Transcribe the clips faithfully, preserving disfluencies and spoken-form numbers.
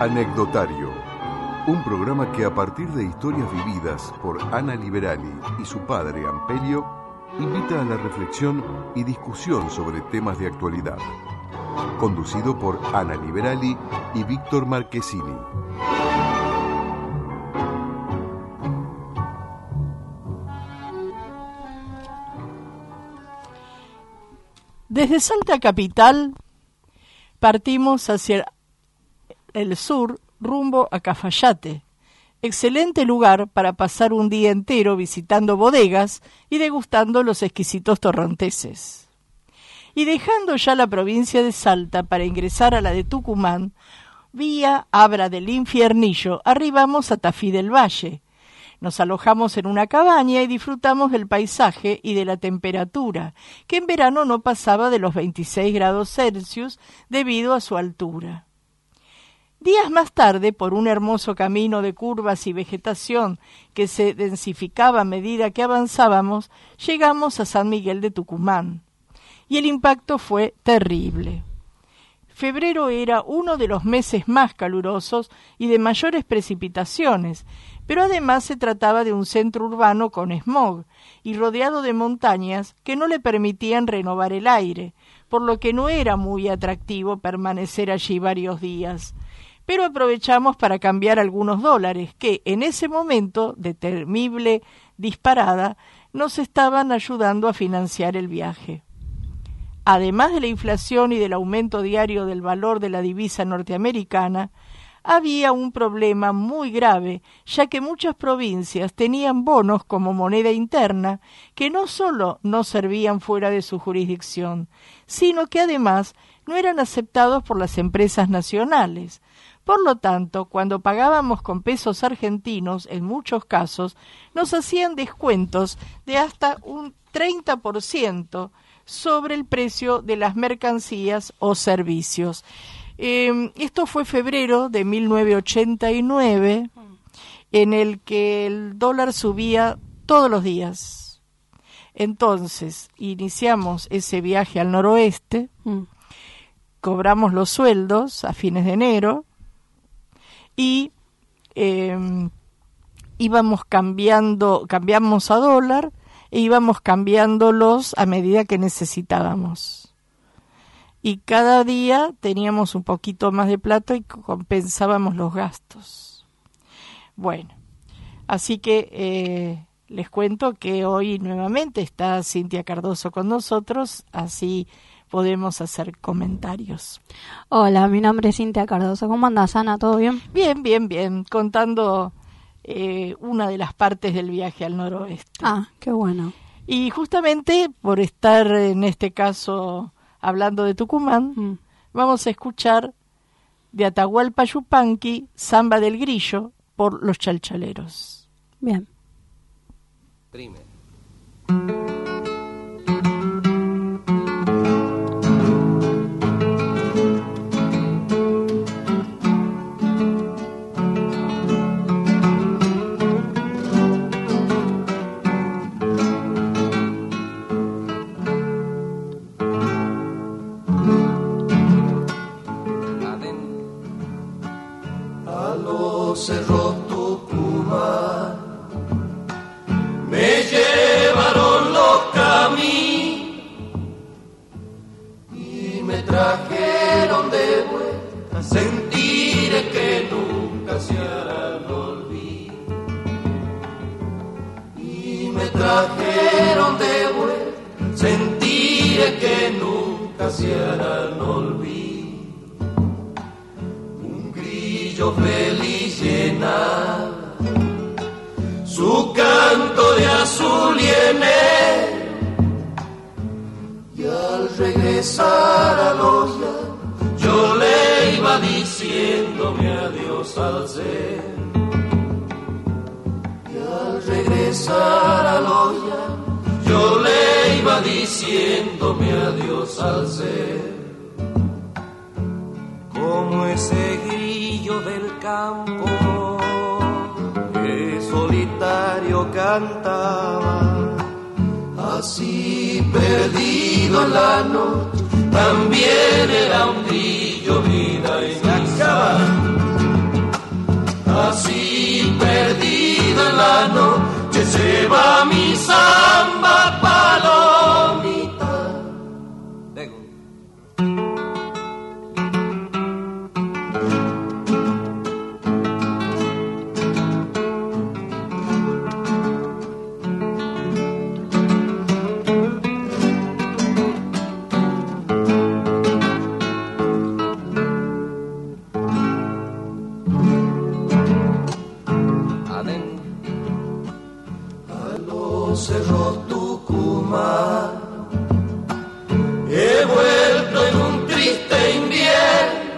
Anecdotario, un programa que a partir de historias vividas por Ana Liberali y su padre Ampelio, invita a la reflexión y discusión sobre temas de actualidad. Conducido por Ana Liberali y Víctor Marchesini. Desde Salta Capital partimos hacia el sur rumbo a Cafayate, excelente lugar para pasar un día entero visitando bodegas y degustando los exquisitos torronteses. Y dejando ya la provincia de Salta para ingresar a la de Tucumán, vía Abra del Infiernillo, arribamos a Tafí del Valle. Nos alojamos en una cabaña y disfrutamos del paisaje y de la temperatura, que en verano no pasaba de los veintiséis grados Celsius debido a su altura. Días más tarde, por un hermoso camino de curvas y vegetación que se densificaba a medida que avanzábamos, llegamos a San Miguel de Tucumán. Y el impacto fue terrible. Febrero era uno de los meses más calurosos y de mayores precipitaciones, pero además se trataba de un centro urbano con smog y rodeado de montañas que no le permitían renovar el aire, por lo que no era muy atractivo permanecer allí varios días. Pero aprovechamos para cambiar algunos dólares que, en ese momento de temible disparada, nos estaban ayudando a financiar el viaje. Además de la inflación y del aumento diario del valor de la divisa norteamericana, había un problema muy grave, ya que muchas provincias tenían bonos como moneda interna que no solo no servían fuera de su jurisdicción, sino que además no eran aceptados por las empresas nacionales. Por lo tanto, cuando pagábamos con pesos argentinos, en muchos casos, nos hacían descuentos de hasta un treinta por ciento sobre el precio de las mercancías o servicios. Eh, esto fue febrero de mil novecientos ochenta y nueve, en el que el dólar subía todos los días. Entonces, iniciamos ese viaje al noroeste, mm. cobramos los sueldos a fines de enero y eh, íbamos cambiando, cambiamos a dólar e íbamos cambiándolos a medida que necesitábamos. Y cada día teníamos un poquito más de plata y compensábamos los gastos. Bueno, así que eh, les cuento que hoy nuevamente está Cintia Cardoso con nosotros, así podemos hacer comentarios. Hola, mi nombre es Cintia Cardoso. ¿Cómo andás, Ana? ¿Todo bien? Bien, bien, bien. Contando eh, una de las partes del viaje al noroeste. Ah, qué bueno. Y justamente por estar en este caso hablando de Tucumán, mm. vamos a escuchar de Atahualpa Yupanqui, Samba del Grillo, por Los Chalchaleros. Bien. Primero. Cerro Tucumán, me llevaron los caminos y me trajeron de vuelta sentires que nunca se harán olvidar. Y me trajeron de vuelta sentires que nunca se harán olvidar. Un grillo feliz llenaba su canto de azul y enero, y al regresar a los llanos yo le iba diciéndome adiós al ser. Y al regresar a los llanos yo le iba diciéndome adiós al ser. Como ese grillo del campo que solitario cantaba, así perdido en la noche, también era un grillo vida y acaba. se va mi samba palomita. Tengo. Cerro Tucumán, he vuelto en un triste invierno,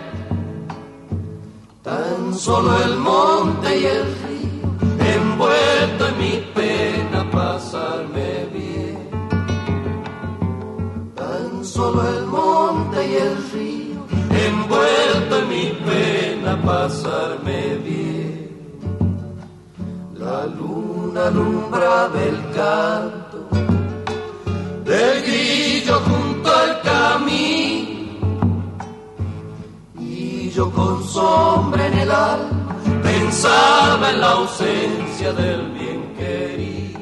tan solo el monte y el río, envuelto en mi pena pasarme bien. Tan solo el monte y el río, envuelto en mi pena pasarme bien. La luna alumbraba el canto del grillo junto al camino, y yo con sombra en el alma pensaba en la ausencia del bien querido.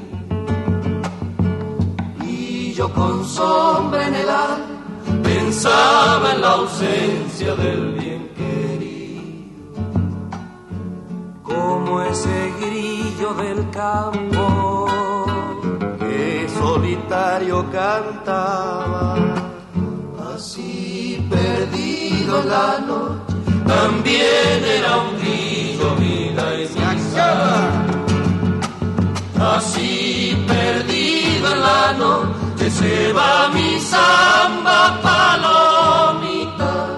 Y yo con sombra en el alma pensaba en la ausencia del bien querido. Como ese grillo del campo que solitario cantaba, así perdido en la noche, también era un grillo vida y misa. Así perdido en la noche se va mi samba palomita.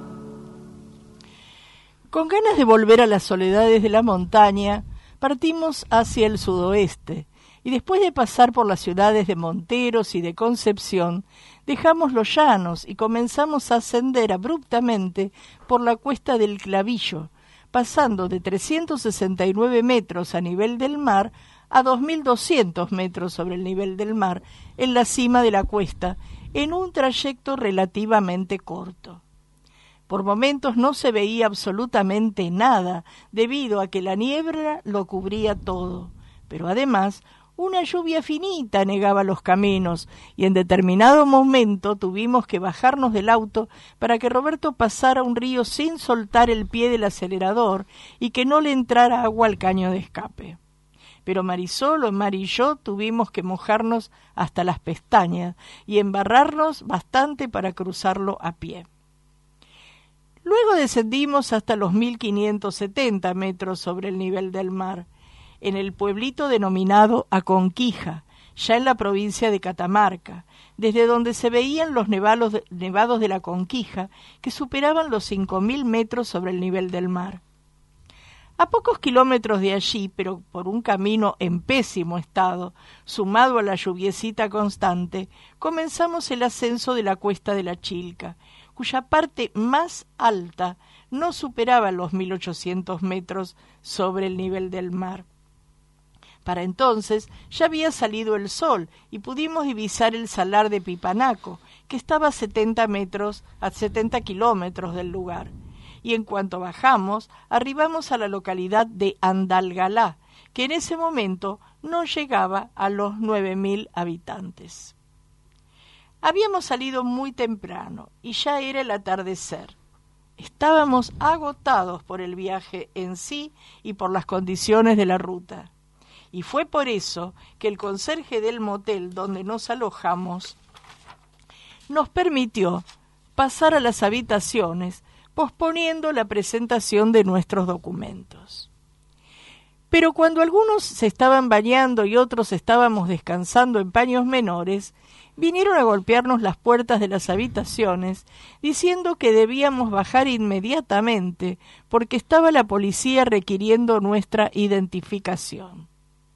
Con ganas de volver a las soledades de la montaña, partimos hacia el sudoeste, y después de pasar por las ciudades de Monteros y de Concepción, dejamos los llanos y comenzamos a ascender abruptamente por la cuesta del Clavillo, pasando de trescientos sesenta y nueve metros a nivel del mar a dos mil doscientos metros sobre el nivel del mar en la cima de la cuesta, en un trayecto relativamente corto. Por momentos no se veía absolutamente nada, debido a que la niebla lo cubría todo, pero además una lluvia finita negaba los caminos, y en determinado momento tuvimos que bajarnos del auto para que Roberto pasara un río sin soltar el pie del acelerador y que no le entrara agua al caño de escape. Pero Marisol, Omar y yo tuvimos que mojarnos hasta las pestañas y embarrarnos bastante para cruzarlo a pie. Luego descendimos hasta los mil quinientos setenta metros sobre el nivel del mar, en el pueblito denominado Aconquija, ya en la provincia de Catamarca, desde donde se veían los nevados de, nevados de la Conquija, que superaban los cinco mil metros sobre el nivel del mar. A pocos kilómetros de allí, pero por un camino en pésimo estado, sumado a la lluviecita constante, comenzamos el ascenso de la cuesta de la Chilca, cuya parte más alta no superaba los mil ochocientos metros sobre el nivel del mar. Para entonces ya había salido el sol y pudimos divisar el salar de Pipanaco, que estaba a setenta metros, a setenta kilómetros del lugar. Y en cuanto bajamos, arribamos a la localidad de Andalgalá, que en ese momento no llegaba a los nueve mil habitantes. Habíamos salido muy temprano y ya era el atardecer. Estábamos agotados por el viaje en sí y por las condiciones de la ruta. Y fue por eso que el conserje del motel donde nos alojamos nos permitió pasar a las habitaciones, posponiendo la presentación de nuestros documentos. Pero cuando algunos se estaban bañando y otros estábamos descansando en paños menores, vinieron a golpearnos las puertas de las habitaciones, diciendo que debíamos bajar inmediatamente, porque estaba la policía requiriendo nuestra identificación.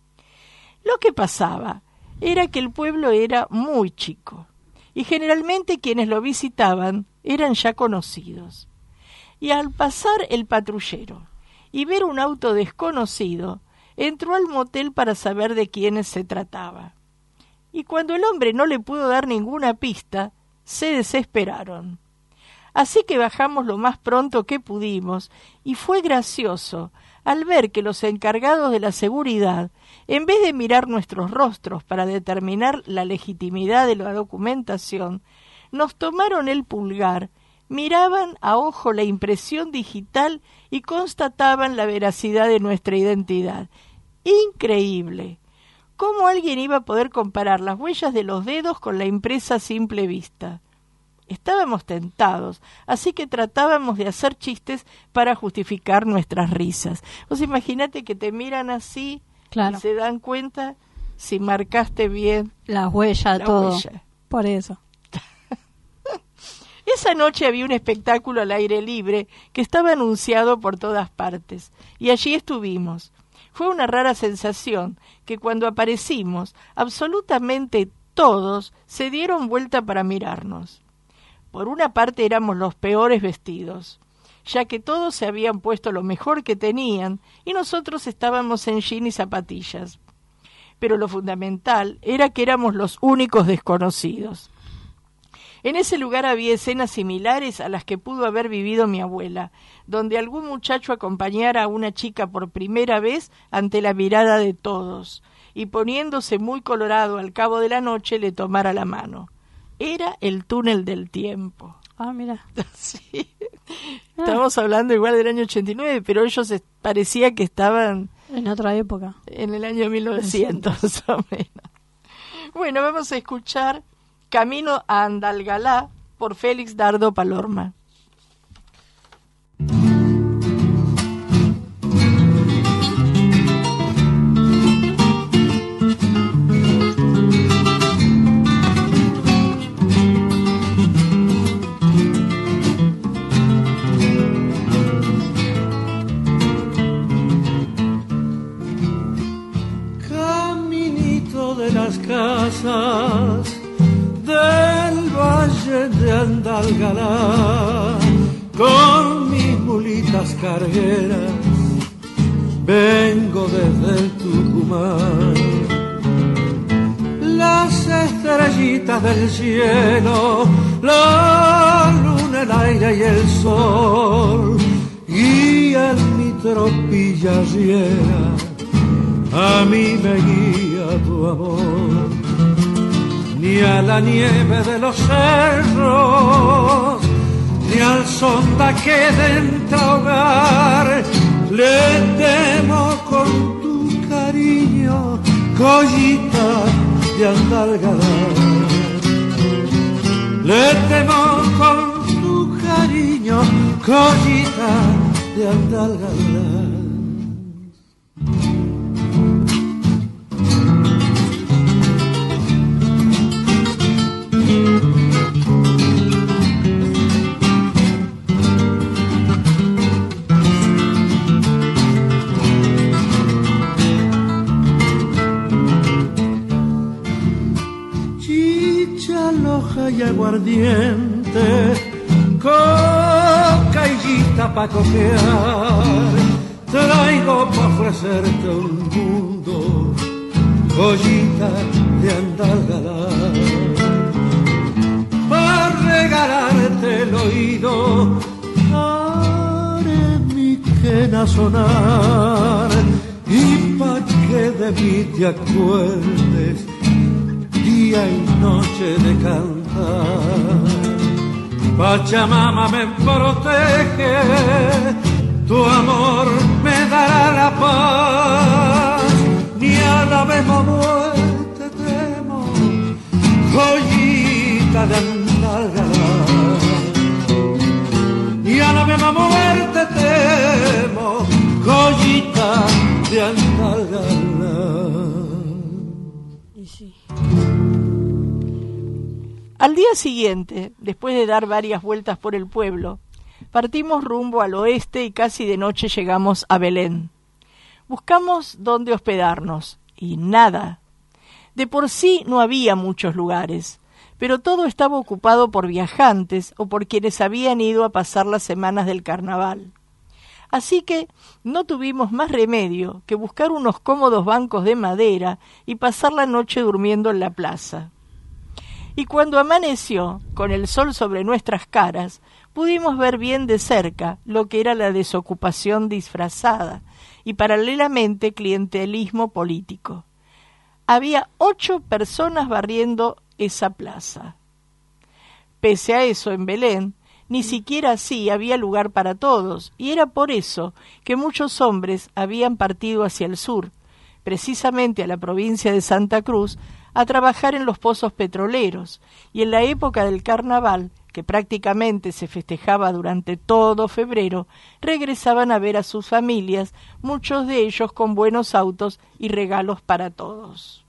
Lo que pasaba era que el pueblo era muy chico, y generalmente quienes lo visitaban eran ya conocidos. Y al pasar el patrullero y ver un auto desconocido, entró al motel para saber de quiénes se trataba. Y cuando el hombre no le pudo dar ninguna pista, se desesperaron. Así que bajamos lo más pronto que pudimos, y fue gracioso al ver que los encargados de la seguridad, en vez de mirar nuestros rostros para determinar la legitimidad de la documentación, nos tomaron el pulgar, miraban a ojo la impresión digital y constataban la veracidad de nuestra identidad. Increíble. ¿Cómo alguien iba a poder comparar las huellas de los dedos con la impresa a simple vista? Estábamos tentados, así que tratábamos de hacer chistes para justificar nuestras risas. Vos imagínate que te miran así, Claro. y se dan cuenta si marcaste bien La huella, la todo. huella. Por eso. Esa noche había un espectáculo al aire libre que estaba anunciado por todas partes, y allí estuvimos. Fue una rara sensación que cuando aparecimos, absolutamente todos se dieron vuelta para mirarnos. Por una parte éramos los peores vestidos, ya que todos se habían puesto lo mejor que tenían y nosotros estábamos en jean y zapatillas. Pero lo fundamental era que éramos los únicos desconocidos. En ese lugar había escenas similares a las que pudo haber vivido mi abuela, donde algún muchacho acompañara a una chica por primera vez ante la mirada de todos, y poniéndose muy colorado al cabo de la noche le tomara la mano. Era el túnel del tiempo. Ah, mira. Sí. Estamos hablando igual del año ochenta y nueve, pero ellos es- parecía que estaban En otra época. en el año mil novecientos, más o menos. Bueno, vamos a escuchar Camino a Andalgalá por Félix Dardo Palorma. Caminito de las casas del valle de Andalgalá, con mis mulitas cargueras, vengo desde el Tucumán. Las estrellitas del cielo, la luna, el aire y el sol, guían mi tropilla llena, a mí me guía tu amor. Ni a la nieve de los cerros, ni al son de aquel entrahogar, le temo con tu cariño, joyita de Andalgalá. Le temo con tu cariño, joyita de Andalgalá. Y aguardiente, coca y guita pa' cojear, traigo pa' ofrecerte un mundo, joyita de Andalgalá, pa' regalarte el oído, haré mi quena sonar, y pa' que de mí te acuerdes, día y noche de cantar. Pachamama me protege, tu amor me dará la paz, ni a la misma muerte temo, joyita de Andalgalá. Ni a la misma muerte temo, joyita de Andalgalá. Y sí. Al día siguiente, después de dar varias vueltas por el pueblo, partimos rumbo al oeste y casi de noche llegamos a Belén. Buscamos dónde hospedarnos, y nada. De por sí no había muchos lugares, pero todo estaba ocupado por viajantes o por quienes habían ido a pasar las semanas del carnaval. Así que no tuvimos más remedio que buscar unos cómodos bancos de madera y pasar la noche durmiendo en la plaza. Y cuando amaneció, con el sol sobre nuestras caras, pudimos ver bien de cerca lo que era la desocupación disfrazada y paralelamente clientelismo político. Había ocho personas barriendo esa plaza. Pese a eso, en Belén, ni siquiera así había lugar para todos, y era por eso que muchos hombres habían partido hacia el sur, precisamente a la provincia de Santa Cruz, a trabajar en los pozos petroleros, y en la época del carnaval, que prácticamente se festejaba durante todo febrero, regresaban a ver a sus familias, muchos de ellos con buenos autos y regalos para todos.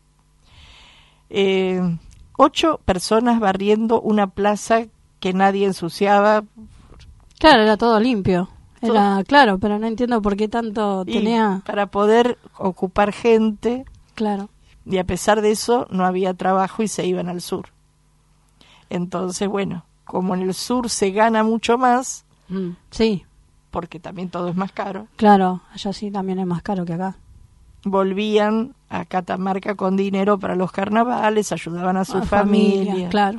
Eh, ocho personas barriendo una plaza que nadie ensuciaba. Claro, era todo limpio. Era todo. Claro, pero no entiendo por qué tanto y tenía... para poder ocupar gente. Claro. Y a pesar de eso no había trabajo y se iban al sur. Entonces, bueno, como en el sur se gana mucho más, mm, sí, porque también todo es más caro. Claro, allá sí también es más caro que acá. Volvían a Catamarca con dinero para los carnavales, ayudaban a su familia, familia. Claro.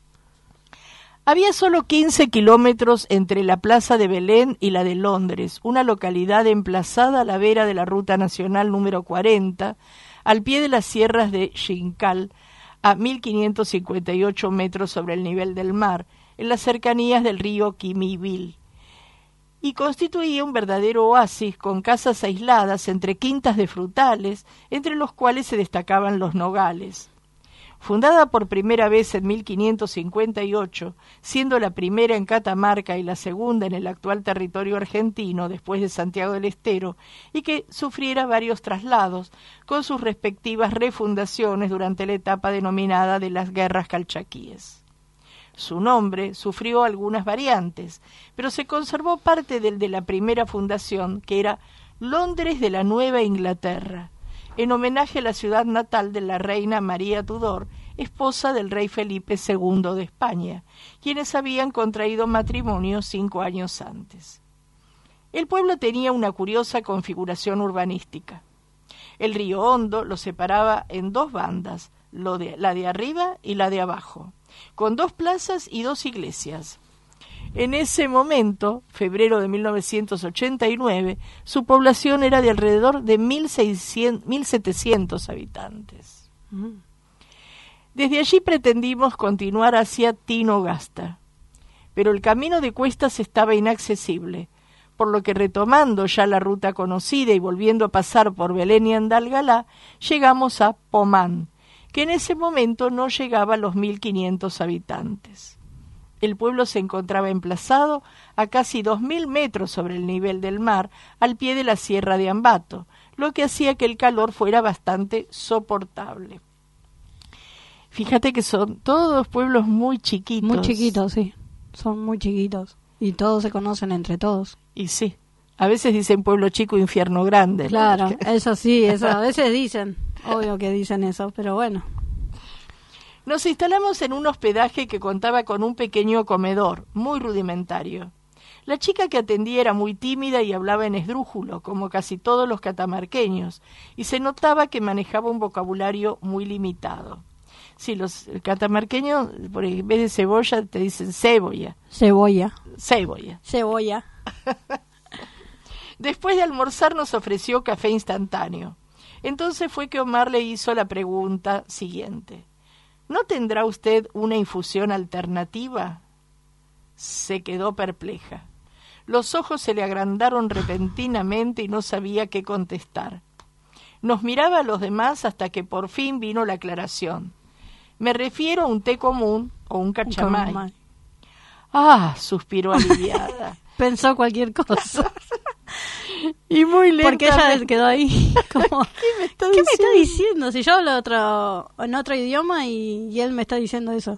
Había solo quince kilómetros entre la plaza de Belén y la de Londres, una localidad emplazada a la vera de la ruta nacional número cuarenta, al pie de las sierras de Xincal, a mil quinientos cincuenta y ocho metros sobre el nivel del mar, en las cercanías del río Quimivil, y constituía un verdadero oasis con casas aisladas entre quintas de frutales, entre los cuales se destacaban los nogales. Fundada por primera vez en mil quinientos cincuenta y ocho, siendo la primera en Catamarca y la segunda en el actual territorio argentino después de Santiago del Estero, y que sufriera varios traslados con sus respectivas refundaciones durante la etapa denominada de las Guerras Calchaquíes. Su nombre sufrió algunas variantes, pero se conservó parte del de la primera fundación, que era Londres de la Nueva Inglaterra, en homenaje a la ciudad natal de la reina María Tudor, esposa del rey Felipe segundo de España, quienes habían contraído matrimonio cinco años antes. El pueblo tenía una curiosa configuración urbanística. El río Hondo lo separaba en dos bandas, lo de, la de arriba y la de abajo, con dos plazas y dos iglesias. En ese momento, febrero de mil novecientos ochenta y nueve, su población era de alrededor de mil setecientos habitantes. Mm. Desde allí pretendimos continuar hacia Tinogasta, pero el camino de cuestas estaba inaccesible, por lo que retomando ya la ruta conocida y volviendo a pasar por Belén y Andalgalá, llegamos a Pomán, que en ese momento no llegaba a los mil quinientos habitantes. El pueblo se encontraba emplazado a casi dos mil metros sobre el nivel del mar, al pie de la sierra de Ambato, lo que hacía que el calor fuera bastante soportable. Fíjate que son todos pueblos muy chiquitos. Muy chiquitos, sí. Son muy chiquitos. Y todos se conocen entre todos. Y sí. A veces dicen pueblo chico, infierno grande. Claro, ¿no? Eso sí, eso a veces dicen. Obvio que dicen eso, pero bueno. Nos instalamos en un hospedaje que contaba con un pequeño comedor, muy rudimentario. La chica que atendía era muy tímida y hablaba en esdrújulo, como casi todos los catamarqueños, y se notaba que manejaba un vocabulario muy limitado. Sí, los catamarqueños, por en vez de cebolla, te dicen cebolla. Cebolla. Cebolla. Cebolla. Después de almorzar nos ofreció café instantáneo. Entonces fue que Omar le hizo la pregunta siguiente. ¿No tendrá usted una infusión alternativa? Se quedó perpleja. Los ojos se le agrandaron repentinamente y no sabía qué contestar. Nos miraba a los demás hasta que por fin vino la aclaración. Me refiero a un té común o un cachamay. Un ah, suspiró aliviada. Pensó cualquier cosa. Y muy lenta. Porque ella me... quedó ahí como, ¿qué me está ¿qué diciendo? me está diciendo? Si yo hablo otro, en otro idioma y, y él me está diciendo eso.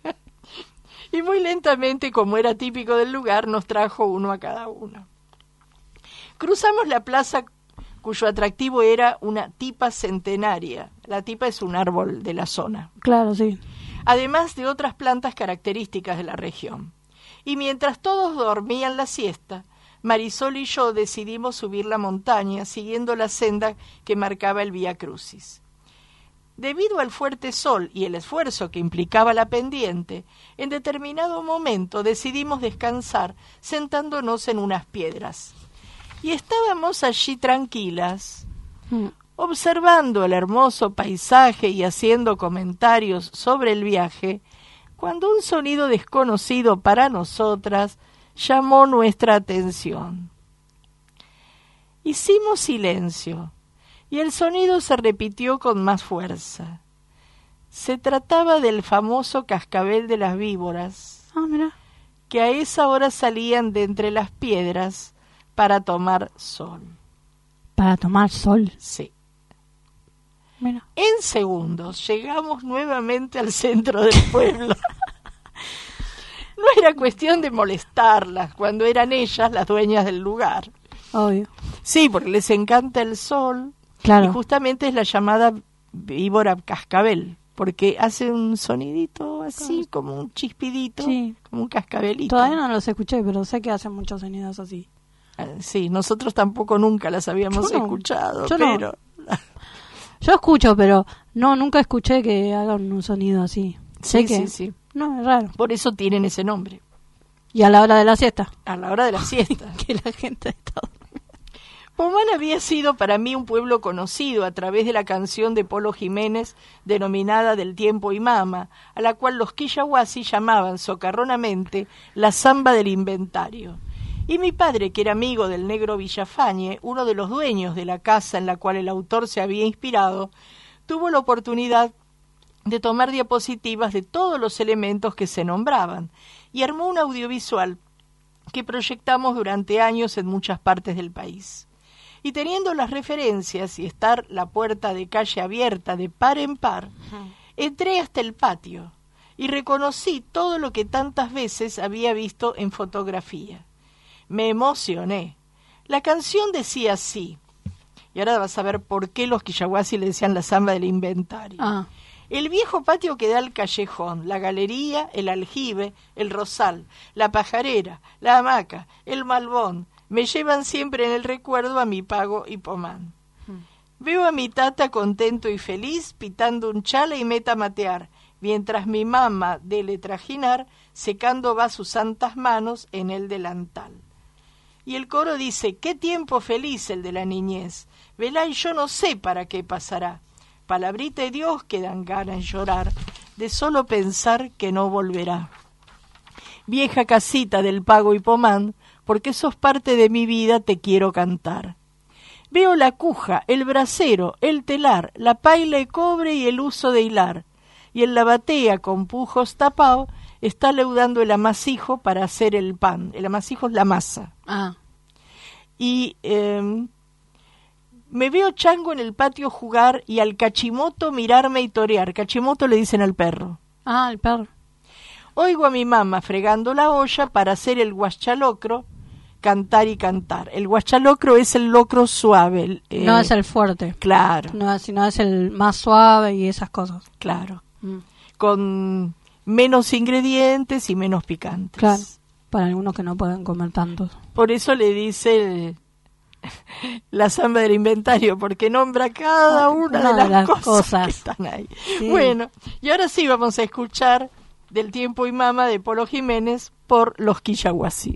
Y muy lentamente, como era típico del lugar, nos trajo uno a cada uno. Cruzamos la plaza, cuyo atractivo era una tipa centenaria. La tipa es un árbol de la zona. Claro, sí. Además de otras plantas características de la región. Y mientras todos dormían la siesta, Marisol y yo decidimos subir la montaña, siguiendo la senda que marcaba el Vía Crucis. Debido al fuerte sol y el esfuerzo que implicaba la pendiente, en determinado momento decidimos descansar sentándonos en unas piedras. Y estábamos allí tranquilas, mm. observando el hermoso paisaje y haciendo comentarios sobre el viaje, cuando un sonido desconocido para nosotras llamó nuestra atención. Hicimos silencio. Y el sonido se repitió con más fuerza. Se trataba del famoso cascabel de las víboras, ah, mira. que a esa hora salían de entre las piedras para tomar sol. ¿Para tomar sol? Sí. Mira. En segundos llegamos nuevamente al centro del pueblo. No era cuestión de molestarlas cuando eran ellas las dueñas del lugar. Obvio. Sí, porque les encanta el sol. Claro. Y justamente es la llamada víbora cascabel, porque hace un sonidito así, como un chispidito, sí. como un cascabelito. Todavía no los escuché, pero sé que hacen muchos sonidos así. Ah, sí, nosotros tampoco nunca las habíamos Yo no, escuchado, yo pero... No. Yo escucho, pero no, nunca escuché que hagan un sonido así. Sé Sí, que... sí, sí. No, es raro. Por eso tienen ese nombre. Y a la hora de la siesta. A la hora de la siesta. Que la gente está... Pomán había sido para mí un pueblo conocido a través de la canción de Polo Jiménez denominada Del Tiempo y Mama, a la cual los quillahuasi llamaban socarronamente la samba del inventario. Y mi padre, que era amigo del negro Villafañe, uno de los dueños de la casa en la cual el autor se había inspirado, tuvo la oportunidad de tomar diapositivas de todos los elementos que se nombraban y armó un audiovisual que proyectamos durante años en muchas partes del país. Y teniendo las referencias y estar la puerta de calle abierta de par en par, uh-huh. entré hasta el patio y reconocí todo lo que tantas veces había visto en fotografía. Me emocioné. La canción decía así, y ahora vas a ver por qué los quillahuasi le decían la samba del inventario. Ah. El viejo patio que da al callejón, la galería, el aljibe, el rosal, la pajarera, la hamaca, el malbón, me llevan siempre en el recuerdo a mi pago y Pomán. Hmm. Veo a mi tata contento y feliz, pitando un chala y meta matear, mientras mi mamá, dele trajinar, secando va sus santas manos en el delantal. Y el coro dice, qué tiempo feliz el de la niñez, velá y yo no sé para qué pasará. Palabrita de Dios que dan ganas de llorar, de solo pensar que no volverá. Vieja casita del pago y Pomán, porque sos parte de mi vida, te quiero cantar. Veo la cuja, el brasero, el telar, la paila de cobre y el uso de hilar, y en la batea con pujos tapao está leudando el amasijo para hacer el pan. El amasijo es la masa. Ah. Y eh, me veo chango en el patio jugar y al cachimoto mirarme y torear. Cachimoto le dicen al perro. Ah, el perro. Oigo a mi mamá fregando la olla para hacer el guachalocro, cantar y cantar. El guachalocro es el locro suave. El, eh, no es el fuerte. Claro. No, sino es el más suave y esas cosas. Claro. Mm. Con menos ingredientes y menos picantes. Claro. Para algunos que no pueden comer tantos. Por eso le dice el, la samba del inventario, porque nombra cada una, una de las, de las cosas, cosas que están ahí. Sí. Bueno, y ahora sí vamos a escuchar Del Tiempo y Mama de Polo Jiménez por los quillahuasi.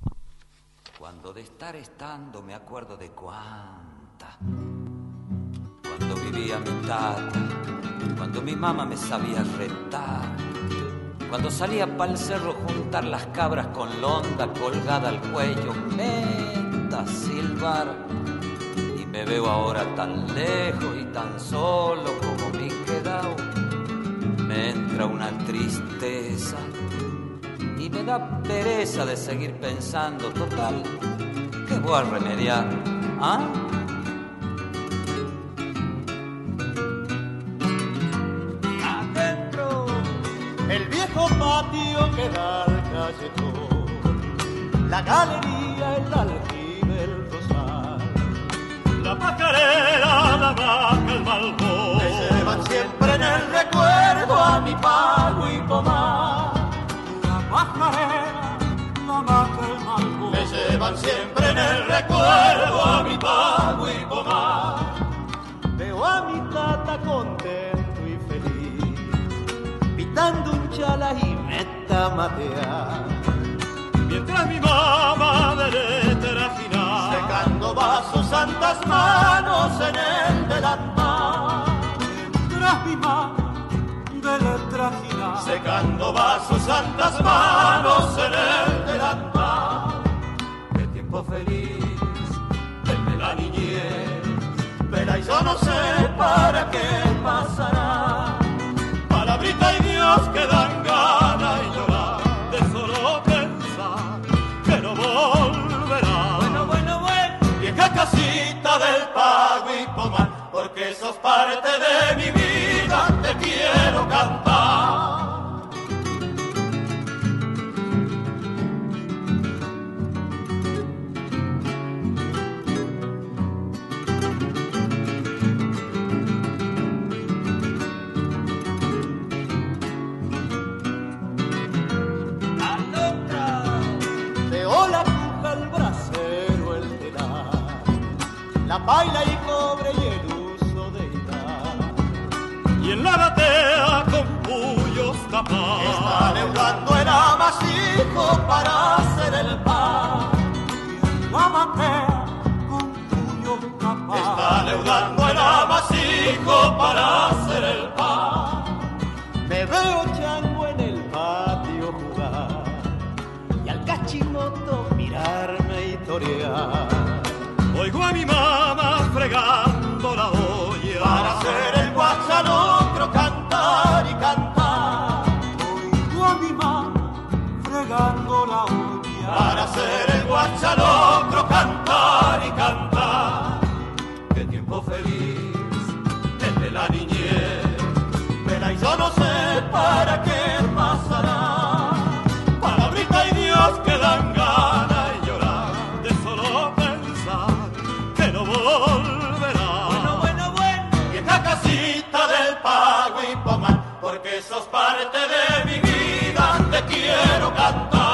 Cuando de estar estando me acuerdo de cuánta, cuando vivía mi tata, cuando mi mamá me sabía retar, cuando salía pa'l cerro juntar las cabras con londa colgada al cuello, menta silbar, y me veo ahora tan lejos y tan solo como mi quedao. Me entra una tristeza y me da pereza de seguir pensando, total, ¿qué voy a remediar? ¿Ah? Adentro, el viejo patio que da al callejón, la galería, el aljibe, el rosal, la pajarera, la vaca, el malbón, me llevan siempre en el recuerdo a mi pago y Pomán. Me llevan siempre en el recuerdo a mi pago y Pomán. Veo a mi tata contento escúchala y me tamatea. Mientras mi mamá de letra final, secando vasos santas manos en el delantal. mientras mi mamá de letra final, secando vasos santas manos en el delantal. Qué tiempo feliz desde la niñez, pero yo no sé para qué pasará. palabrita y Dios que dan ganas y llorar de solo pensar que no volverá. Bueno, bueno, bueno, vieja casita del Pago y Pomar, porque sos parte de mi vida, te quiero cantar. La baila y cobre y el uso de edad. Y en la batea con puyos capaz está leudando el amasijo para hacer el pan. Y en la batea con puyos capaz está leudando el amasijo para hacer el pan. Me veo chango en el patio jugar y al cachimoto mirarme y torear. Oigo a mi mamá fregando la olla para hacer el guachanocro, cantar y cantar. Oigo a mi mamá fregando la olla para hacer el guachanocro, cantar y cantar. qué tiempo feliz desde la niñez, pero yo no sé para qué pasará. Palabrita y Dios que dan ganas y llorar de solo que no volverá. Bueno, bueno, bueno, vieja casita del Pago y Pomar, porque sos parte de mi vida, te quiero cantar.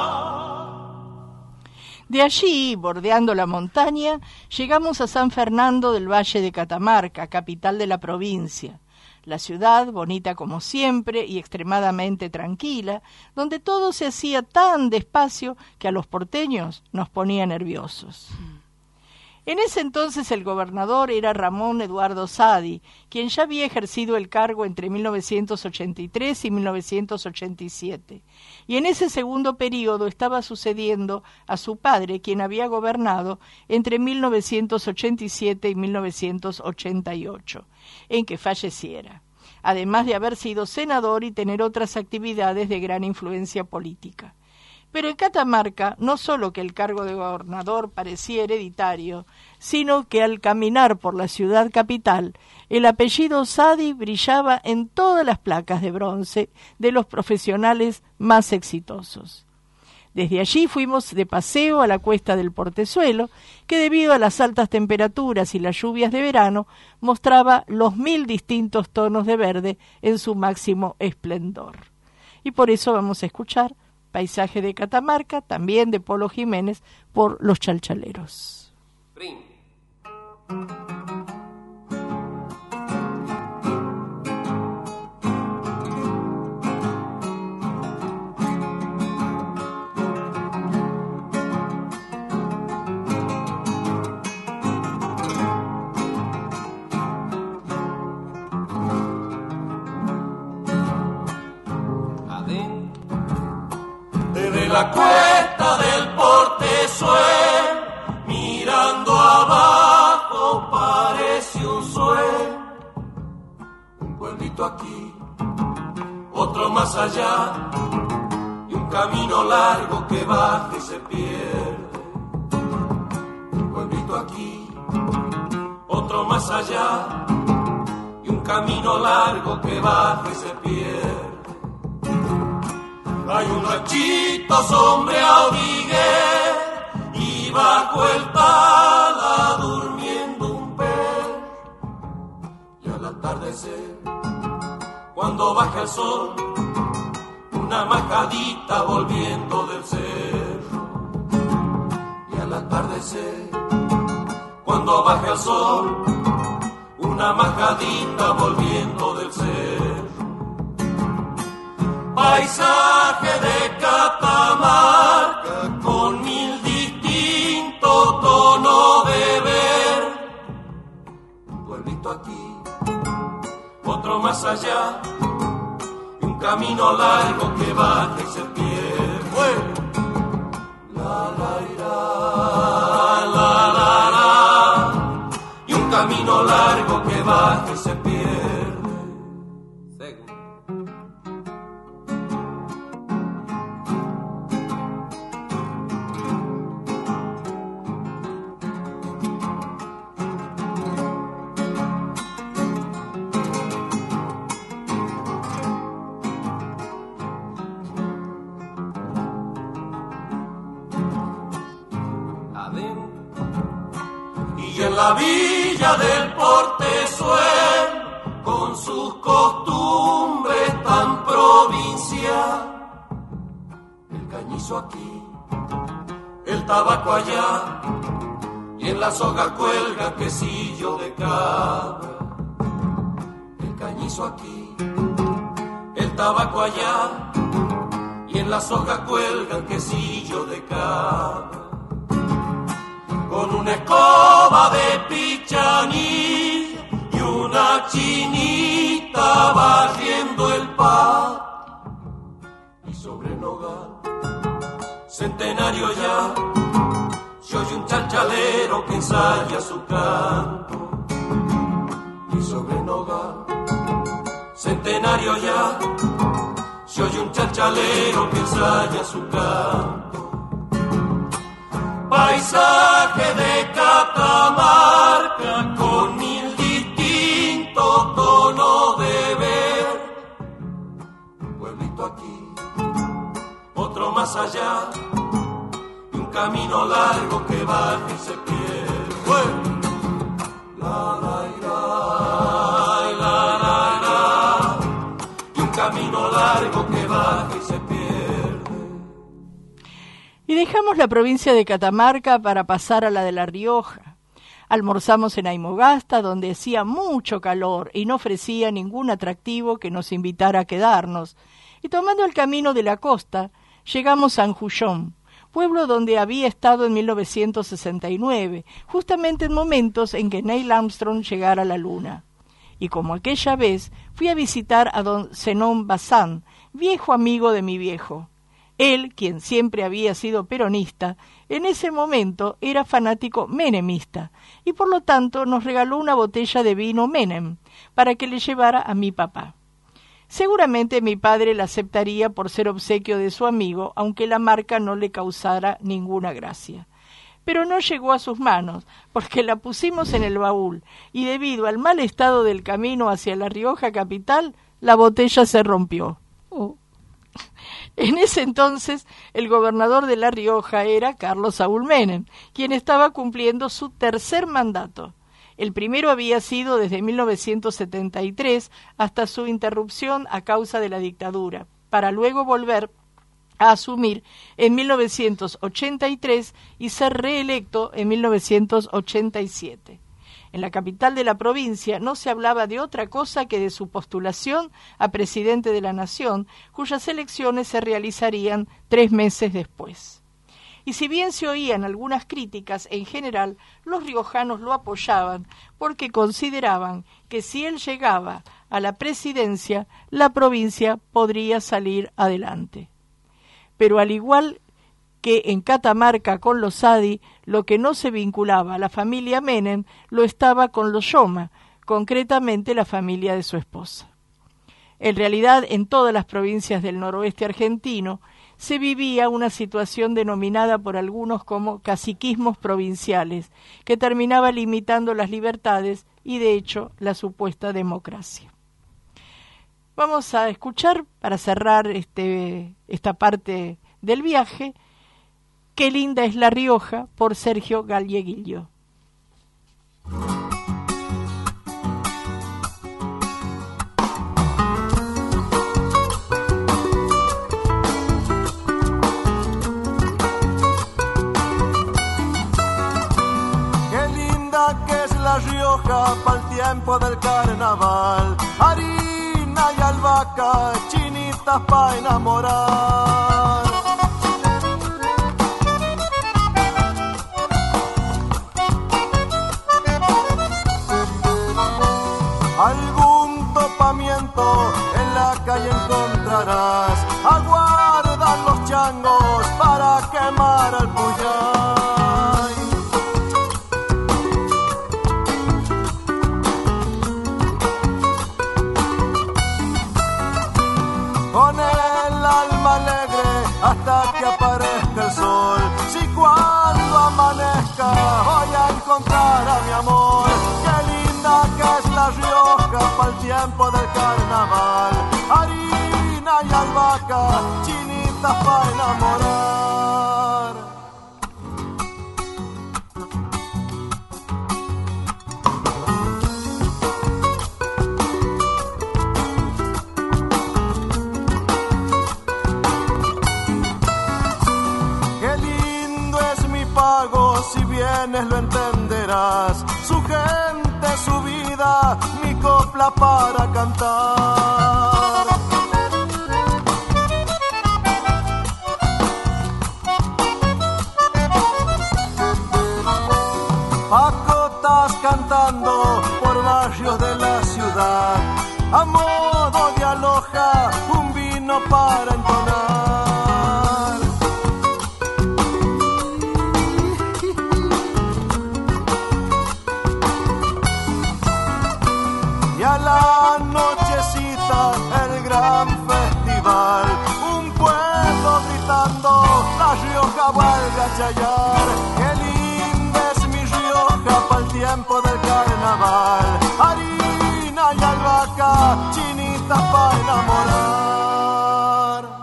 De allí, bordeando la montaña, llegamos a San Fernando del Valle de Catamarca, capital de la provincia. La ciudad, bonita como siempre y extremadamente tranquila, donde todo se hacía tan despacio que a los porteños nos ponía nerviosos. En ese entonces el gobernador era Ramón Eduardo Sadi, quien ya había ejercido el cargo entre mil novecientos ochenta y tres y mil novecientos ochenta y siete, y en ese segundo período estaba sucediendo a su padre, quien había gobernado entre mil novecientos ochenta y siete y mil novecientos ochenta y ocho, en que falleciera, además de haber sido senador y tener otras actividades de gran influencia política. Pero en Catamarca no solo que el cargo de gobernador parecía hereditario, sino que al caminar por la ciudad capital, el apellido Sadi brillaba en todas las placas de bronce de los profesionales más exitosos. Desde allí fuimos de paseo a la cuesta del Portezuelo, que debido a las altas temperaturas y las lluvias de verano, mostraba los mil distintos tonos de verde en su máximo esplendor. Y por eso vamos a escuchar Paisaje de Catamarca, también de Polo Jiménez, por Los Chalchaleros. Brin. Desde la cuesta del Portezuelo, mirando abajo parece un sueño. Un pueblito aquí, otro más allá, y un camino largo que baja y se pierde. Un pueblito aquí, otro más allá, y un camino largo que baja y se pierde. Hay un ranchito sombreado viguer y bajo el pala durmiendo un perro. Y al atardecer, cuando baja el sol, una majadita volviendo del cerro. Y al atardecer, cuando baja el sol, una majadita volviendo del cerro. Paisaje de Catamarca con mil distintos tonos de ver. Un pueblito aquí, otro más allá, y un camino largo que baja y se pierde. Bueno. La, la, la, la, la, la, y un camino largo que baja y se pierde. La villa del Portezuelo, con sus costumbres tan provincial. El cañizo aquí, el tabaco allá, y en la soga cuelga quesillo de cabra. El cañizo aquí, el tabaco allá, y en la soga cuelga quesillo de cabra. Con una escoba de pichanilla y una chinita barriendo el pan. Y sobre nogal, centenario ya, se oye un chachalero que ensaya su canto. Y sobre nogal, centenario ya, se oye un chachalero que ensaya su canto. Paisaje de Catamarca con mil distintos tonos de ver. Un pueblito aquí, otro más allá, y un camino largo que baja y se pierde. Bueno. La, la, la, la, la, la, y un camino largo que baja y se pierde. Y dejamos la provincia de Catamarca para pasar a la de La Rioja. Almorzamos en Aymogasta, donde hacía mucho calor y no ofrecía ningún atractivo que nos invitara a quedarnos. Y tomando el camino de la costa, llegamos a Anjullón, pueblo donde había estado en mil novecientos sesenta y nueve, justamente en momentos en que Neil Armstrong llegara a la Luna. Y como aquella vez, fui a visitar a don Zenón Bazán, viejo amigo de mi viejo. Él, quien siempre había sido peronista, en ese momento era fanático menemista y por lo tanto nos regaló una botella de vino Menem para que le llevara a mi papá. Seguramente mi padre la aceptaría por ser obsequio de su amigo, aunque la marca no le causara ninguna gracia. Pero no llegó a sus manos, porque la pusimos en el baúl y debido al mal estado del camino hacia La Rioja capital, la botella se rompió. Oh. En ese entonces, el gobernador de La Rioja era Carlos Saúl Menem, quien estaba cumpliendo su tercer mandato. El primero había sido desde mil novecientos setenta y tres hasta su interrupción a causa de la dictadura, para luego volver a asumir en mil novecientos ochenta y tres y ser reelecto en mil novecientos ochenta y siete. En la capital de la provincia no se hablaba de otra cosa que de su postulación a presidente de la Nación, cuyas elecciones se realizarían tres meses después. Y si bien se oían algunas críticas, en general los riojanos lo apoyaban porque consideraban que si él llegaba a la presidencia, la provincia podría salir adelante. Pero al igual que en Catamarca con los Sadi, lo que no se vinculaba a la familia Menem lo estaba con los Yoma, concretamente la familia de su esposa. En realidad, en todas las provincias del noroeste argentino se vivía una situación denominada por algunos como caciquismos provinciales, que terminaba limitando las libertades y, de hecho, la supuesta democracia. Vamos a escuchar, para cerrar este, esta parte del viaje, Qué linda es La Rioja, por Sergio Galleguillo. Qué linda que es La Rioja pa'l tiempo del carnaval, harina y albahaca, chinita chinitas pa' enamorar. Algún topamiento en la calle encontrarás, aguardan los changos para quemar al puyay. Con el alma alegre hasta que aparezca el sol, si cuando amanezca voy a encontrar a mi amor. Qué linda que es La Rioja pa'l tiempo del carnaval, harina y albahaca, chinitas pa' enamorar. Qué lindo es mi pago, si vienes lo entenderás. Su gente, su vida, mi copla para cantar. Pacotas cantando por barrios de la ciudad, a modo de aloja, un vino para entonar. Y a la nochecita el gran festival, un pueblo gritando, La Rioja vuelve a chayar. Qué linda es mi Rioja pa'l tiempo del carnaval, harina y albahaca, chinitas pa' enamorar.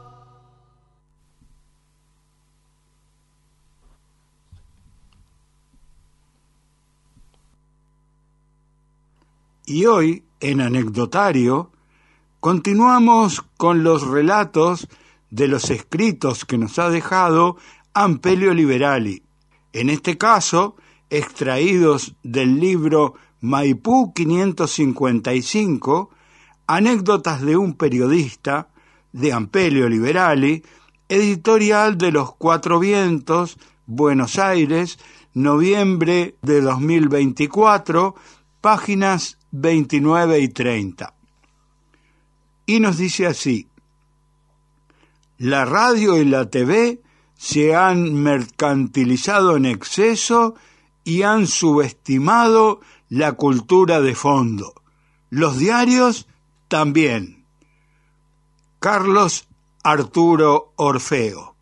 Y hoy, en Anecdotario, continuamos con los relatos de los escritos que nos ha dejado Ampelio Liberali, en este caso extraídos del libro Maipú quinientos cincuenta y cinco, Anécdotas de un periodista, de Ampelio Liberali, editorial de Los Cuatro Vientos, Buenos Aires, noviembre de dos mil veinticuatro, páginas veintinueve y treinta. Y nos dice así: la radio y la T V se han mercantilizado en exceso y han subestimado la cultura de fondo. Los diarios también. Carlos Arturo Orfeo.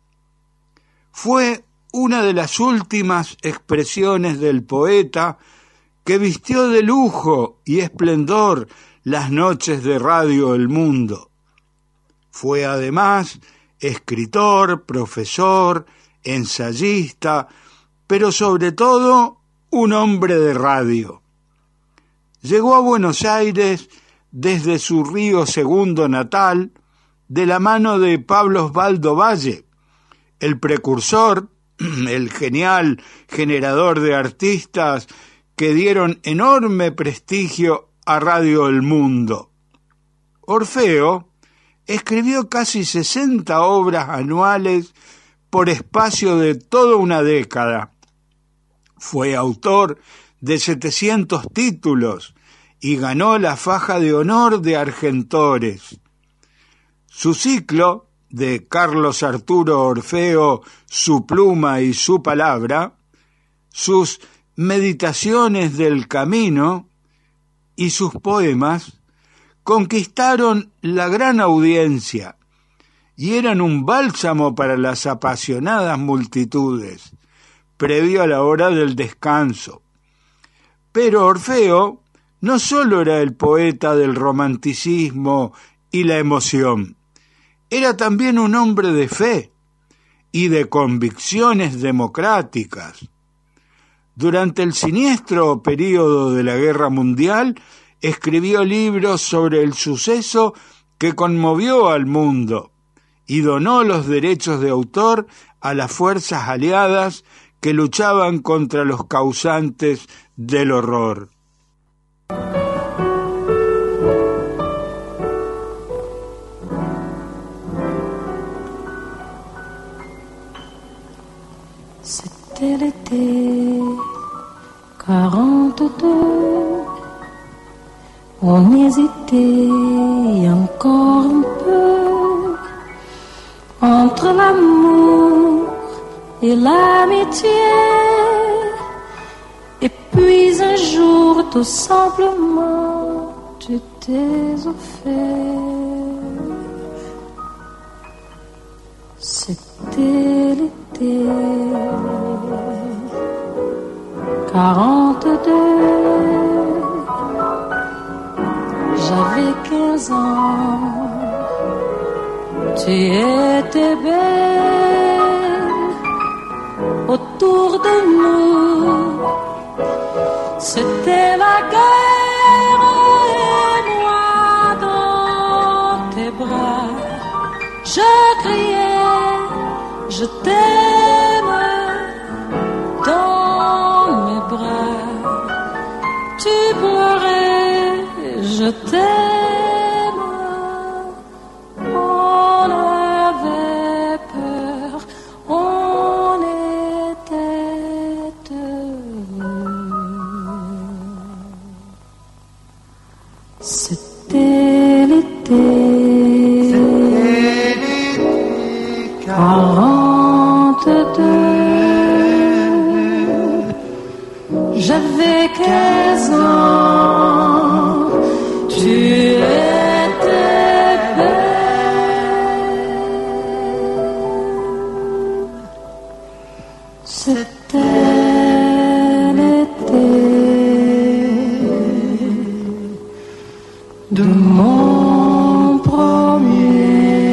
Fue una de las últimas expresiones del poeta que vistió de lujo y esplendor las noches de Radio El Mundo. Fue además escritor, profesor, ensayista, pero sobre todo un hombre de radio. Llegó a Buenos Aires desde su Río Segundo natal, de la mano de Pablo Osvaldo Valle, el precursor, el genial generador de artistas que dieron enorme prestigio a Radio El Mundo. Orfeo escribió casi sesenta obras anuales por espacio de toda una década. Fue autor de setecientos títulos y ganó la faja de honor de Argentores. Su ciclo, de Carlos Arturo Orfeo, Su pluma y su palabra, sus Meditaciones del camino y sus poemas conquistaron la gran audiencia y eran un bálsamo para las apasionadas multitudes, previo a la hora del descanso. Pero Orfeo no solo era el poeta del romanticismo y la emoción, era también un hombre de fe y de convicciones democráticas. Durante el siniestro período de la Guerra Mundial, escribió libros sobre el suceso que conmovió al mundo y donó los derechos de autor a las fuerzas aliadas que luchaban contra los causantes del horror. C'était l'été quarante-deux. On hésitait encore un peu entre l'amour et l'amitié. Et puis un jour, tout simplement, tu t'es offert. C'était l'été quarante-deux. J'avais quinze ans. Tu étais belle. Autour de nous, c'était la guerre. Et moi dans tes bras, je criais, je t'aime. Dans mes bras, tu pleurais, je t'aime. On avait peur, on était heureux. C'était l'été quarante-deux. J'avais quinze ans, tu étais belle. C'était l'été de mon premier.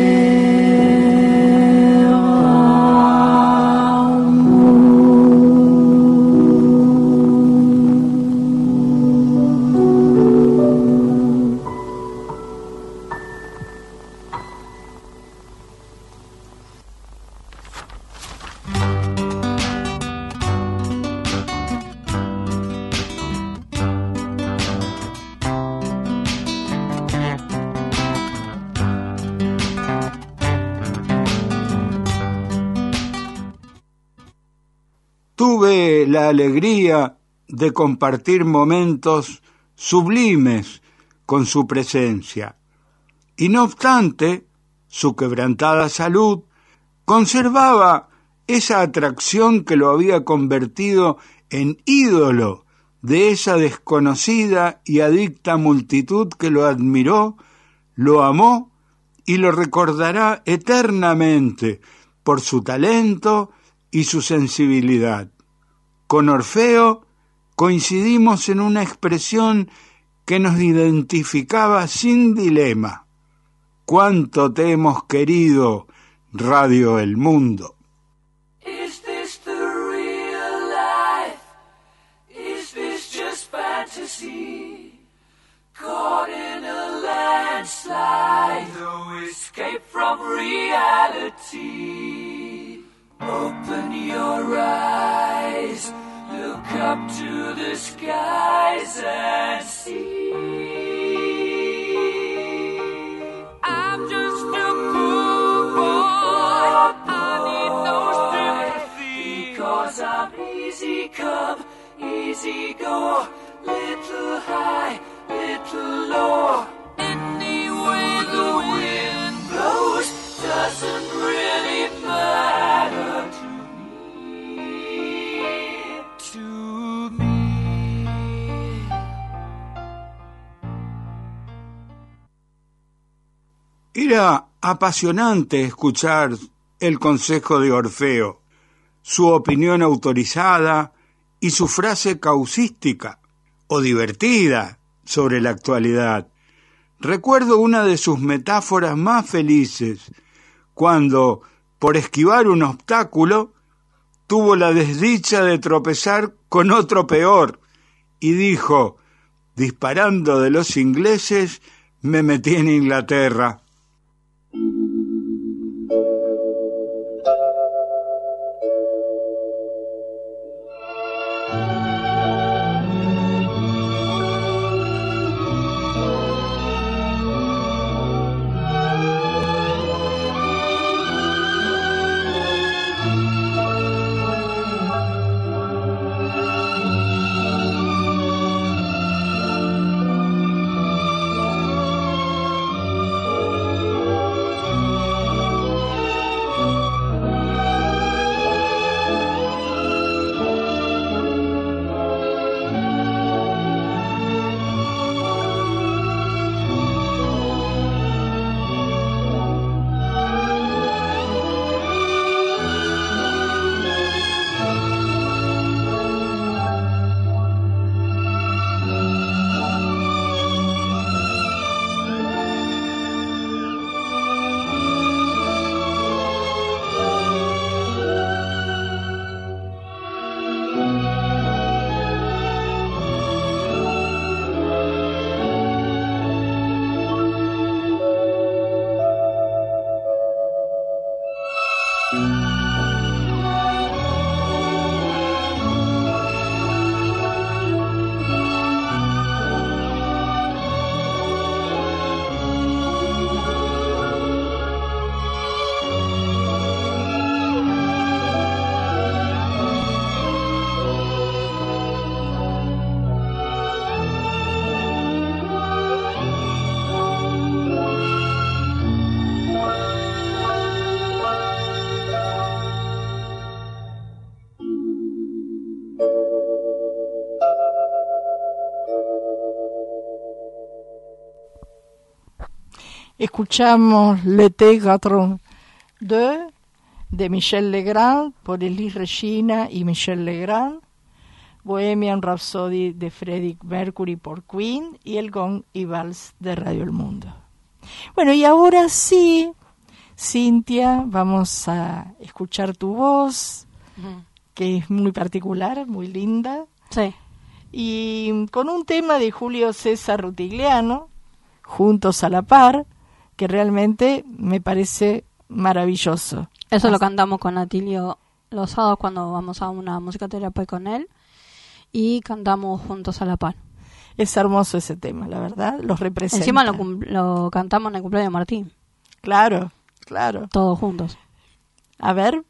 Tuve la alegría de compartir momentos sublimes con su presencia, y no obstante, su quebrantada salud conservaba esa atracción que lo había convertido en ídolo de esa desconocida y adicta multitud que lo admiró, lo amó y lo recordará eternamente por su talento y su sensibilidad. Con Orfeo coincidimos en una expresión que nos identificaba sin dilema. ¡Cuánto te hemos querido, Radio El Mundo! Is this the real life? Is this just fantasy? Caught in a landslide, no escape from reality. Open your eyes, look up to the skies and see. I'm just a poor boy, I need no sympathy, because I'm easy come, easy go, little high, little low. Any way the wind blows doesn't really matter to me, to me. Era apasionante escuchar el consejo de Orfeo, su opinión autorizada y su frase causística o divertida sobre la actualidad. Recuerdo una de sus metáforas más felices, cuando, por esquivar un obstáculo, tuvo la desdicha de tropezar con otro peor, y dijo, disparando de los ingleses, me metí en Inglaterra. Escuchamos L'été quatre-vingt-deux de Michel Legrand por Elis Regina y Michel Legrand, Bohemian Rhapsody de Freddie Mercury por Queen y El Gong y Vals de Radio El Mundo. Bueno, y ahora sí, Cintia, vamos a escuchar tu voz, uh-huh. que es muy particular, muy linda. Sí. Y con un tema de Julio César Rutigliano, Juntos a la Par, que realmente me parece maravilloso. Eso lo cantamos con Atilio los sábados cuando vamos a una musicoterapia con él y cantamos Juntos a la Par. Es hermoso ese tema, la verdad, los representa. Encima lo, lo cantamos en el cumpleaños de Martín. Claro, claro. Todos juntos. A ver.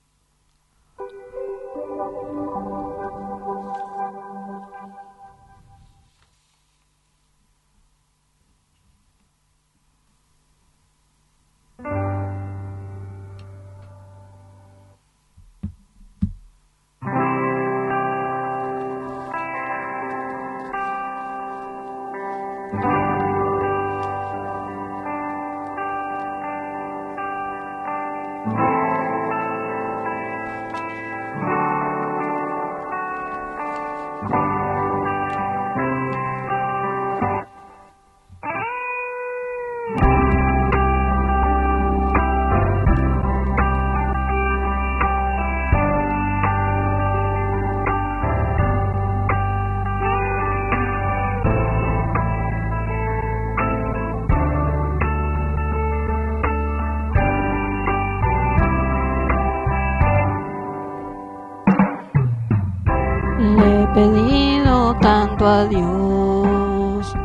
Pedido tanto a Dios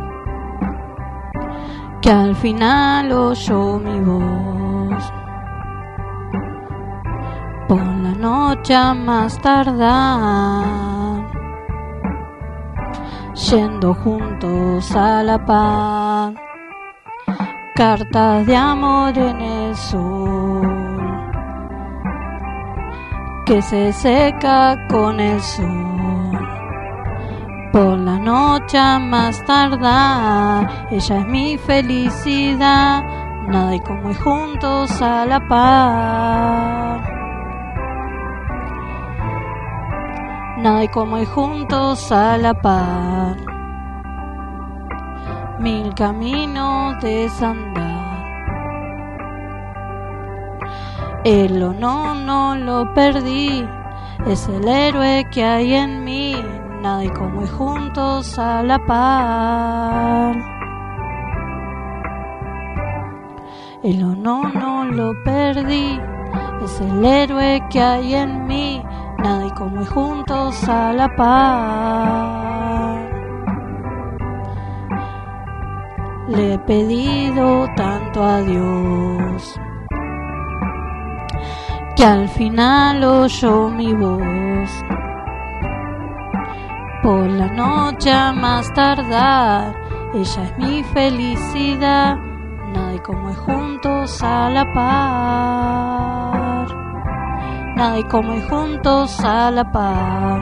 que al final oyó mi voz. Por la noche a más tardar, yendo juntos a la paz, cartas de amor en el sol que se seca con el sol. Por la noche a más tardar, ella es mi felicidad, nada y como y juntos a la par. Nada y como y juntos a la par. Mil caminos desandar. El o no, no lo perdí, es el héroe que hay en mí. Nada y como y juntos a la par. El o no, no lo perdí, es el héroe que hay en mí. Nada y como y juntos a la par. Le he pedido tanto a Dios que al final oyó mi voz. Por la noche a más tardar, ella es mi felicidad, nada y como y juntos a la par. Nada y como y juntos a la par.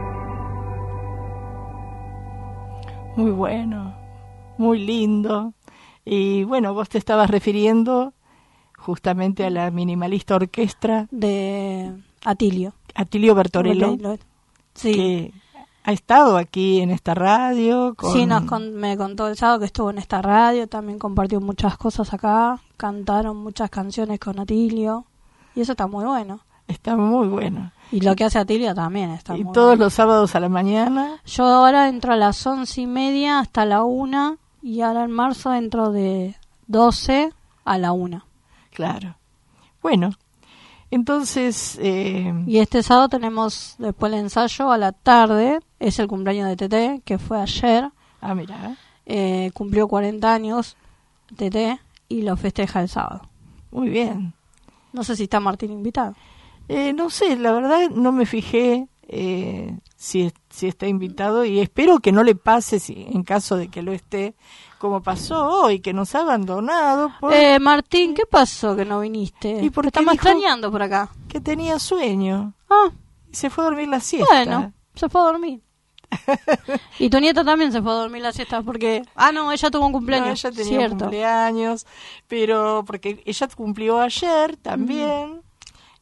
Muy bueno, muy lindo. Y bueno, vos te estabas refiriendo justamente a la minimalista orquestra de Atilio. Atilio Bertorello. Sí. Que ha estado aquí en esta radio. Con... Sí, nos con, me contó el sábado que estuvo en esta radio, también compartió muchas cosas acá, cantaron muchas canciones con Atilio, y eso está muy bueno. Está muy bueno. Y lo que hace Atilio también está y muy todos bueno. Los sábados a la mañana. Yo ahora entro a las once y media hasta la una, y ahora en marzo entro de doce a la una. Claro. Bueno, entonces... Eh... Y este sábado tenemos después el ensayo a la tarde, es el cumpleaños de Tete, que fue ayer. Ah, mira. Eh, cumplió cuarenta años Tete y lo festeja el sábado. Muy bien. No sé si está Martín invitado. Eh, no sé, la verdad no me fijé eh, si, si está invitado y espero que no le pase, si en caso de que lo esté, como pasó hoy, que nos ha abandonado. Por... Eh, Martín, ¿qué pasó que no viniste? ¿Y por qué estamos dijo extrañando por acá? Que tenía sueño. Ah. Y se fue a dormir la siesta. Bueno, se fue a dormir. Y tu nieta también se fue a dormir la siesta porque... Ah, no, ella tuvo un cumpleaños. No, ella tenía Cierto. cumpleaños, pero porque ella cumplió ayer también. Mm.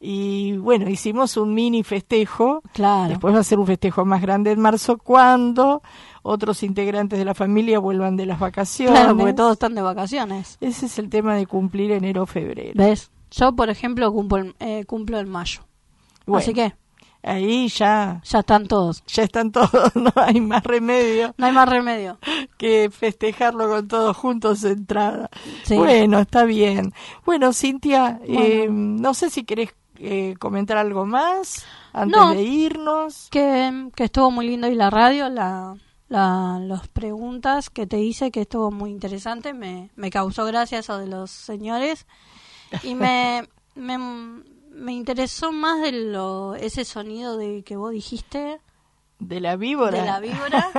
Y bueno, hicimos un mini festejo. Claro. Después va a ser un festejo más grande en marzo cuando otros integrantes de la familia vuelvan de las vacaciones. Claro, porque todos están de vacaciones. Ese es el tema de cumplir enero o febrero. ¿Ves? Yo, por ejemplo, cumplo, en- eh, cumplo en mayo. Bueno, Así que ahí ya, ya están todos. ya están todos, no hay más remedio No hay más remedio. que festejarlo con todos juntos de entrada. Sí. Bueno, está bien. Bueno, Cintia, Bueno. eh, no sé si querés eh, comentar algo más antes No. de irnos. Que, que estuvo muy lindo y la radio, la, la, las preguntas que te hice, que estuvo muy interesante. Me, me causó gracia eso de los señores. Y me, me, me interesó más de lo ese sonido de que vos dijiste. De la víbora. De la víbora.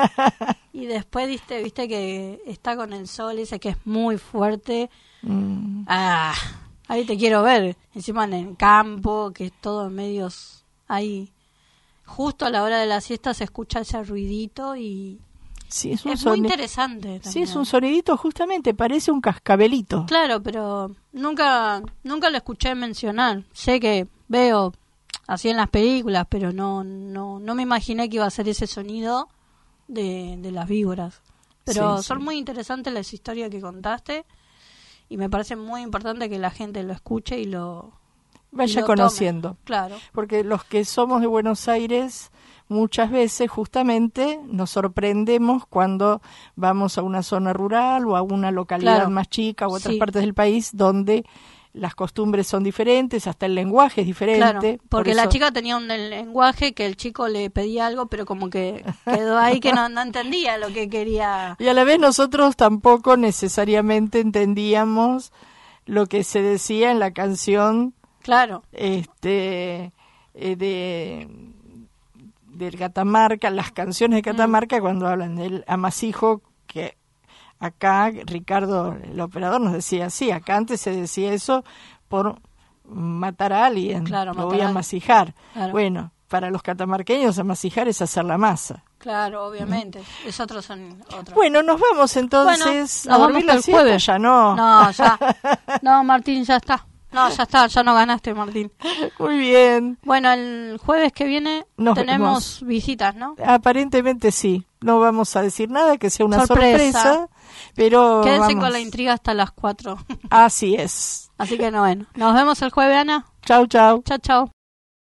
Y después diste, viste que está con el sol ese que es muy fuerte. Mm. Ah, ahí te quiero ver. Encima en el campo, que es todo en medios ahí. Justo a la hora de la siesta se escucha ese ruidito y Sí, es un es muy soni- interesante. Sí, también. es un sonidito justamente, parece un cascabelito. Claro, pero nunca nunca lo escuché mencionar. Sé que veo así en las películas, pero no no no me imaginé que iba a ser ese sonido de, de las víboras. Pero Sí, son sí. muy interesantes las historias que contaste y me parece muy importante que la gente lo escuche y lo Vaya y lo tome. conociendo. Claro. Porque los que somos de Buenos Aires muchas veces justamente nos sorprendemos cuando vamos a una zona rural o a una localidad Claro. más chica o a otras Sí. partes del país donde las costumbres son diferentes, hasta el lenguaje es diferente. Claro, Por porque la eso- chica tenía un lenguaje que el chico le pedía algo, pero como que quedó ahí que no, no entendía lo que quería. Y a la vez nosotros tampoco necesariamente entendíamos lo que se decía en la canción Claro, este eh, de del Catamarca, las canciones de Catamarca cuando hablan del amasijo, que acá Ricardo, el operador, nos decía así, acá antes se decía eso por matar a alguien, Claro, lo matar voy a a alguien. amasijar. Claro. Bueno, para los catamarqueños amasijar es hacer la masa. claro, obviamente. Es otro son otro. Bueno, nos vamos entonces Bueno, a nos dormir vamos la el siesta, jueves. ya no. No, ya. No, Martín, ya está. No, ya está, ya no ganaste, Martín. Muy bien. Bueno, el jueves que viene Nos tenemos visitas, ¿no? Aparentemente sí. No vamos a decir nada, que sea una Sorpresa. sorpresa, pero Quédense vamos. con la intriga hasta las cuatro. Así es. Así que no, bueno. Nos vemos el jueves, Ana. Chau, chau. Chao, chao.